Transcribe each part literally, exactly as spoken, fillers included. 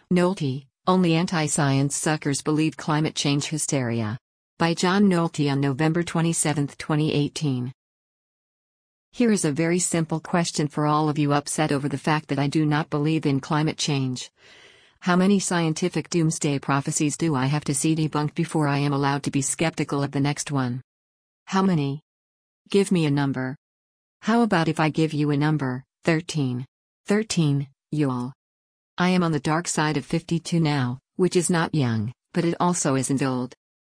Nolte, Only Anti-Science Suckers Believe Climate Change Hysteria. By John Nolte on November twenty-seventh, twenty eighteen. Here is a very simple question for all of you upset over the fact that I do not believe in climate change. How many scientific doomsday prophecies do I have to see debunked before I am allowed to be skeptical of the next one? How many? Give me a number. How about if I give you a number, thirteen? thirteen, y'all. I am on the dark side of fifty-two now, which is not young, but it also isn't old.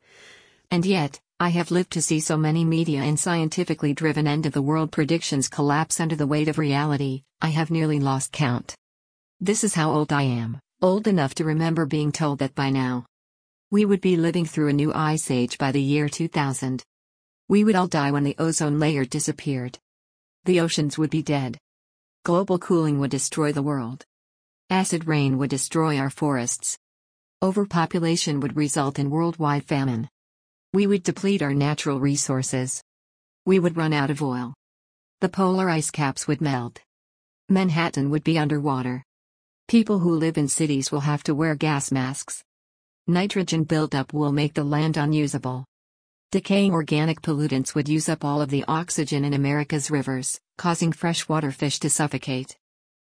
And yet, I have lived to see so many media and scientifically driven end-of-the-world predictions collapse under the weight of reality, I have nearly lost count. This is how old I am, old enough to remember being told that by now we would be living through a new ice age by the year two thousand. We would all die when the ozone layer disappeared. The oceans would be dead. Global cooling would destroy the world. Acid rain would destroy our forests. Overpopulation would result in worldwide famine. We would deplete our natural resources. We would run out of oil. The polar ice caps would melt. Manhattan would be underwater. People who live in cities will have to wear gas masks. Nitrogen buildup will make the land unusable. Decaying organic pollutants would use up all of the oxygen in America's rivers, causing freshwater fish to suffocate.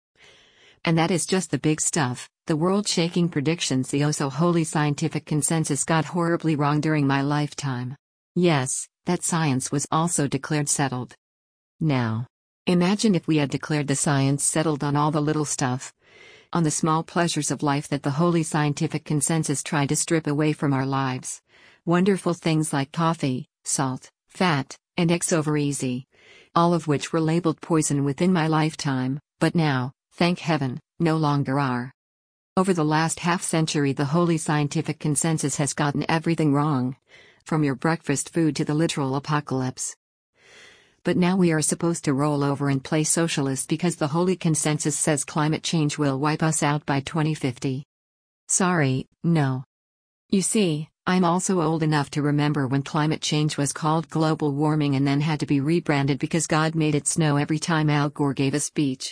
And that is just the big stuff. The world-shaking predictions the oh-so-holy scientific consensus got horribly wrong during my lifetime. Yes, that science was also declared settled. Now, imagine if we had declared the science settled on all the little stuff, on the small pleasures of life that the holy scientific consensus tried to strip away from our lives. Wonderful things like coffee, salt, fat, and X over easy, all of which were labeled poison within my lifetime, but now, thank heaven, no longer are. Over the last half-century the holy scientific consensus has gotten everything wrong, from your breakfast food to the literal apocalypse. But now we are supposed to roll over and play socialist because the holy consensus says climate change will wipe us out by twenty fifty. Sorry, no. You see, I'm also old enough to remember when climate change was called global warming and then had to be rebranded because God made it snow every time Al Gore gave a speech.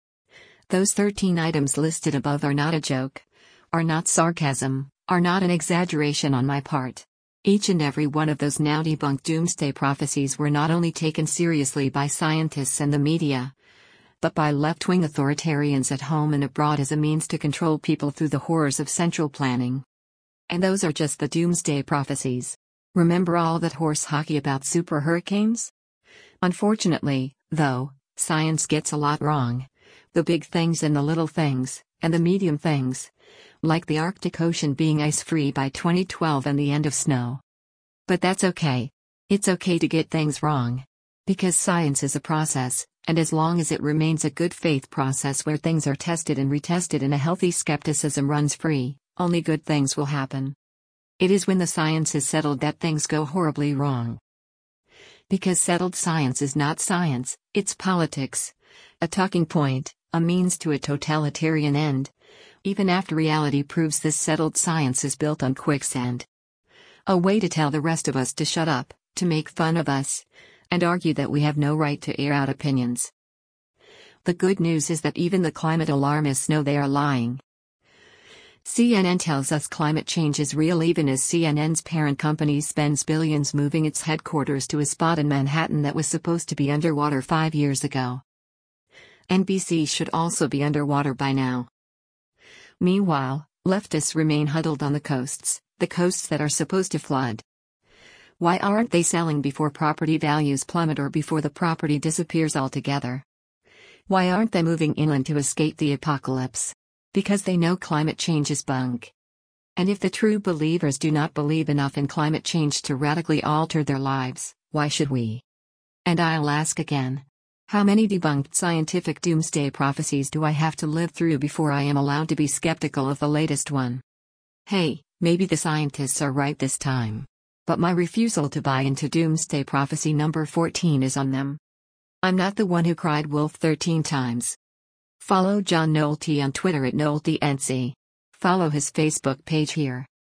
Those thirteen items listed above are not a joke, are not sarcasm, are not an exaggeration on my part. Each and every one of those now debunked doomsday prophecies were not only taken seriously by scientists and the media, but by left-wing authoritarians at home and abroad as a means to control people through the horrors of central planning. And those are just the doomsday prophecies. Remember all that horse hockey about super hurricanes? Unfortunately, though, science gets a lot wrong. The big things and the little things, and the medium things. Like the Arctic Ocean being ice-free by twenty twelve and the end of snow. But that's okay. It's okay to get things wrong. Because science is a process, and as long as it remains a good faith process where things are tested and retested and a healthy skepticism runs free, only good things will happen. It is when the science is settled that things go horribly wrong. Because settled science is not science, it's politics. A talking point, a means to a totalitarian end. Even after reality proves this settled science is built on quicksand. A way to tell the rest of us to shut up, to make fun of us, and argue that we have no right to air out opinions. The good news is that even the climate alarmists know they are lying. C N N tells us climate change is real even as C N N's parent company spends billions moving its headquarters to a spot in Manhattan that was supposed to be underwater five years ago. N B C should also be underwater by now. Meanwhile, leftists remain huddled on the coasts, the coasts that are supposed to flood. Why aren't they selling before property values plummet or before the property disappears altogether? Why aren't they moving inland to escape the apocalypse? Because they know climate change is bunk. And if the true believers do not believe enough in climate change to radically alter their lives, why should we? And I'll ask again. How many debunked scientific doomsday prophecies do I have to live through before I am allowed to be skeptical of the latest one? Hey, maybe the scientists are right this time. But my refusal to buy into doomsday prophecy number fourteen is on them. I'm not the one who cried wolf thirteen times. Follow John Nolte on Twitter at NolteNC. Follow his Facebook page here.